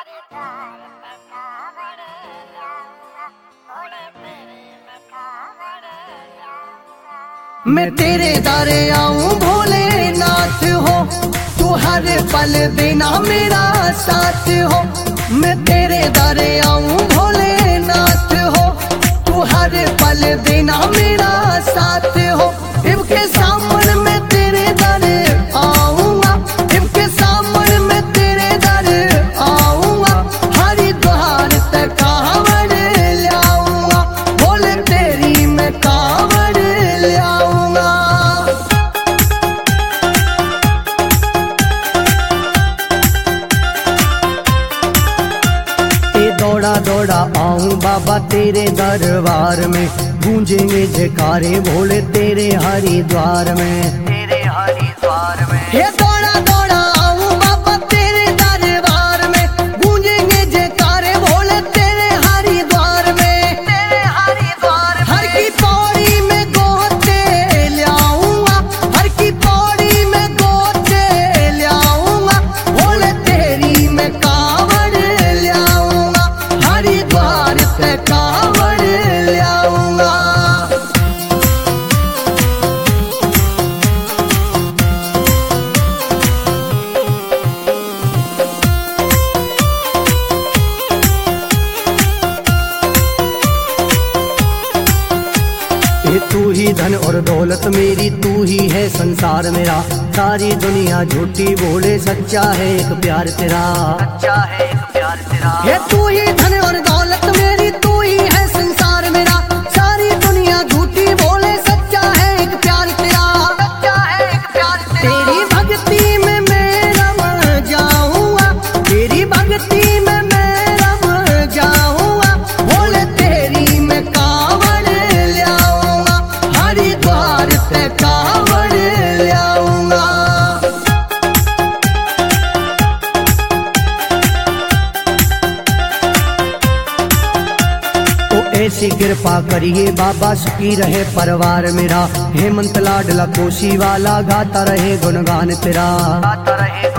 मैं तेरे दर आऊं भोलेनाथ हो, तू हर पल देना मेरा साथ हो। मैं तेरे दर आऊं भोलेनाथ हो, तू हर पल देना मेरा साथ हो। इनके सामने मैं तेरे दर आऊंगा, इनके सामने मैं तेरे दर आऊंगा। हरिद्वार तक कांवड़ ले आऊंगा, बोले तेरी मैं कांवड़ ले आऊंगा। दौड़ा दौड़ा आऊं बाबा तेरे दरबार में, गूंजेंगे जयकारे भोले तेरे हरिद्वार में, तेरे हरिद्वार में। ये दौड़ा दौड़ा आऊं बाबा तेरे दरबार में, गूंजेंगे जयकारे भोले तेरे हरिद्वार में, तेरे हरिद्वार में। हर की पौड़ी में गोते ले आऊंगा, हर की पौड़ी में गोते ले आऊंगा। भोले तेरी मैं कांवड़ ले आऊंगा, हरिद्वार से कांवड़ ले आऊंगा। तू ही धन और दौलत मेरी, तू ही है संसार मेरा। सारी दुनिया झूठी बोले, सच्चा है एक प्यार तेरा, सच्चा है एक प्यार तेरा। ये तू ही धन और दौलत मेरी, तू ही है संसार मेरा। सारी दुनिया झूठी बोले, सच्चा है एक प्यार तेरा, सच्चा है एक प्यार तेरा। तेरी भक्ति में मैं रम जाऊंगा, तेरी भक्ति में मैं रम जाऊंगा। बोले तेरी मैं कांवड़ ले आऊंगा, हरिद्वार से कांवड़ ले आऊंगा। तो ऐसी कृपा करिए बाबा, सुखी रहे परिवार मेरा। हेमंत लाडला कोशी वाला, गाता रहे गुणगान तेरा, गाता रहे